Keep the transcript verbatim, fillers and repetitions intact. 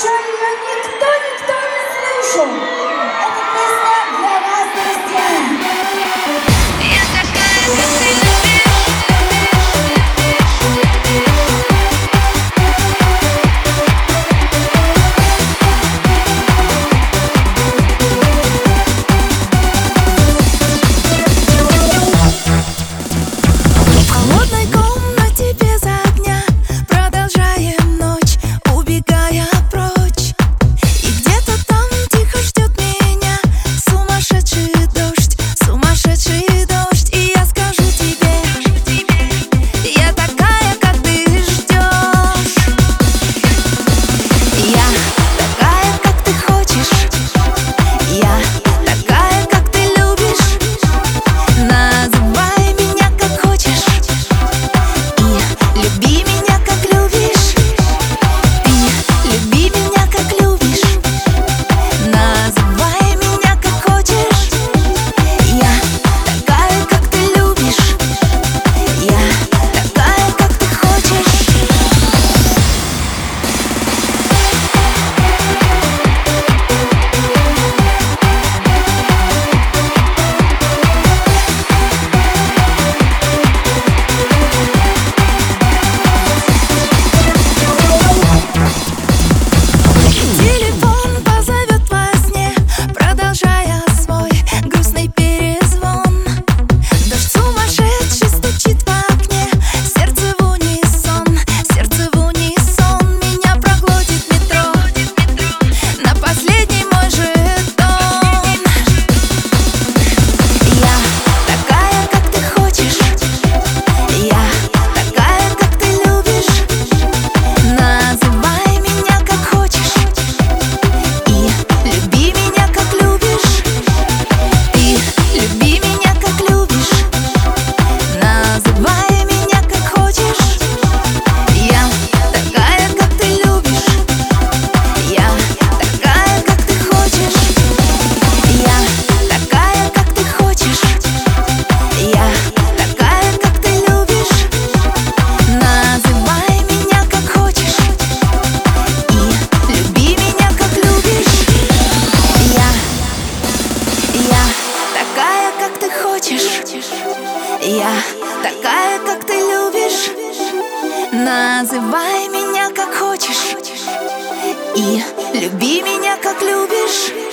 еще ее никто, никто не слышал. Эта песня для вас, друзья. Я такая, как ты любишь. В холодной комнате без огня продолжаем ночь, убегая прочь. И где-то там тихо ждет меня сумасшедший дождь, сумасшедший дождь. И я скажу тебе, я такая, как ты ждешь. Я такая, как ты хочешь. Я такая, как ты любишь. Называй меня как хочешь и люби меня как любишь. Ты люби меня как любишь. Называй меня как хочешь. Я такая, как ты любишь. Я такая, как ты хочешь. Телефон позовет во сне, продолжая свой грустный перезвон. Дождь сумасшедший стучит в окне, сердце в унисон, сердце в унисон. Меня проглотит метро на последний мой жетон. Я такая, как ты хочешь. Я такая, как ты любишь. Называй меня как хочешь и люби меня как любишь. Ты люби меня как любишь. Называй меня как хочешь. Я такая, как ты любишь. Я такая, как ты хочешь. Я такая, как ты хочешь. Я такая, как ты любишь. Называй меня как хочешь и люби меня как любишь. Я, я такая, как ты хочешь. Я такая, как ты любишь. Называй меня как хочешь и люби меня как любишь.